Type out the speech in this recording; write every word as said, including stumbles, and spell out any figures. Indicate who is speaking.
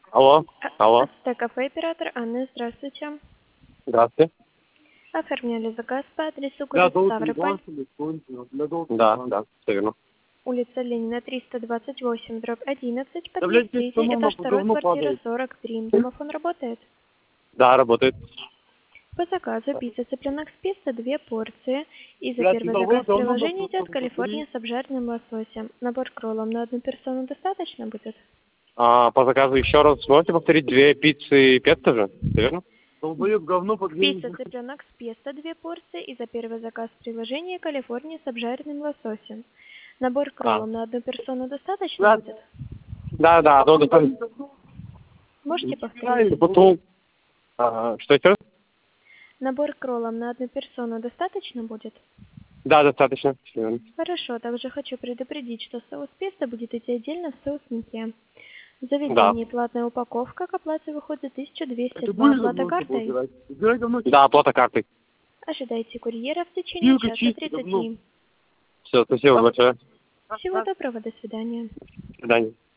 Speaker 1: Алло, алло,
Speaker 2: Ацтек-кафе, оператор Анна, здравствуйте.
Speaker 1: здравствуйте.
Speaker 2: Оформляли заказ по адресу
Speaker 3: Для
Speaker 2: город
Speaker 3: долгих
Speaker 2: Ставрополь,
Speaker 3: для долгих
Speaker 1: Да, да, все верно.
Speaker 2: улица Ленина, триста двадцать восемь, дробь одиннадцать,
Speaker 3: Да, блядь,
Speaker 2: подъезд
Speaker 3: здесь
Speaker 2: третий,
Speaker 3: говно
Speaker 2: этаж второй,
Speaker 3: говно
Speaker 2: квартира
Speaker 3: падает.
Speaker 2: сорок три. Домофон работает?
Speaker 1: Да, работает.
Speaker 2: По заказу пицца цыпленок с песто, две порции. И за
Speaker 3: Блядь, ты
Speaker 2: первый заказ
Speaker 3: долбоёб,
Speaker 2: в
Speaker 3: говно
Speaker 2: приложении
Speaker 3: на-
Speaker 2: идет
Speaker 3: на-
Speaker 2: Калифорния
Speaker 3: повтори.
Speaker 2: с обжаренным лососем. Набор кроллом на одну персону достаточно будет?
Speaker 1: А, по заказу еще раз можете повторить две пиццы и песто же, всё верно?
Speaker 3: Долбоёб, говно подвинь.
Speaker 2: Пицца цыпленок с песто, две порции. И за первый заказ в приложении Калифорния с обжаренным лососем. Набор
Speaker 1: А,
Speaker 2: кроллом на одну персону достаточно
Speaker 3: Блядь,
Speaker 2: будет?
Speaker 1: да, да, да, да.
Speaker 2: Можете повторить?
Speaker 3: Ай,
Speaker 1: Потом, а, что еще?
Speaker 2: Набор кроллом на одну персону достаточно будет?
Speaker 1: Да, достаточно, всё верно.
Speaker 2: Хорошо, также хочу предупредить, что соус песто будет идти отдельно в соуснике. В
Speaker 1: Да,
Speaker 2: заведении платная упаковка, к оплате выходит тысяча двести
Speaker 3: ты
Speaker 2: два.
Speaker 3: будешь
Speaker 2: Оплата
Speaker 3: говно с собой
Speaker 2: картой?
Speaker 3: убирать? Убирай говно.
Speaker 1: да, оплата картой.
Speaker 2: Ожидайте курьера в течение
Speaker 3: Вилка
Speaker 2: часа
Speaker 3: чисти, говно.
Speaker 2: тридцати.
Speaker 1: Все, спасибо большое.
Speaker 2: Всего доброго, до свидания.
Speaker 1: До свидания.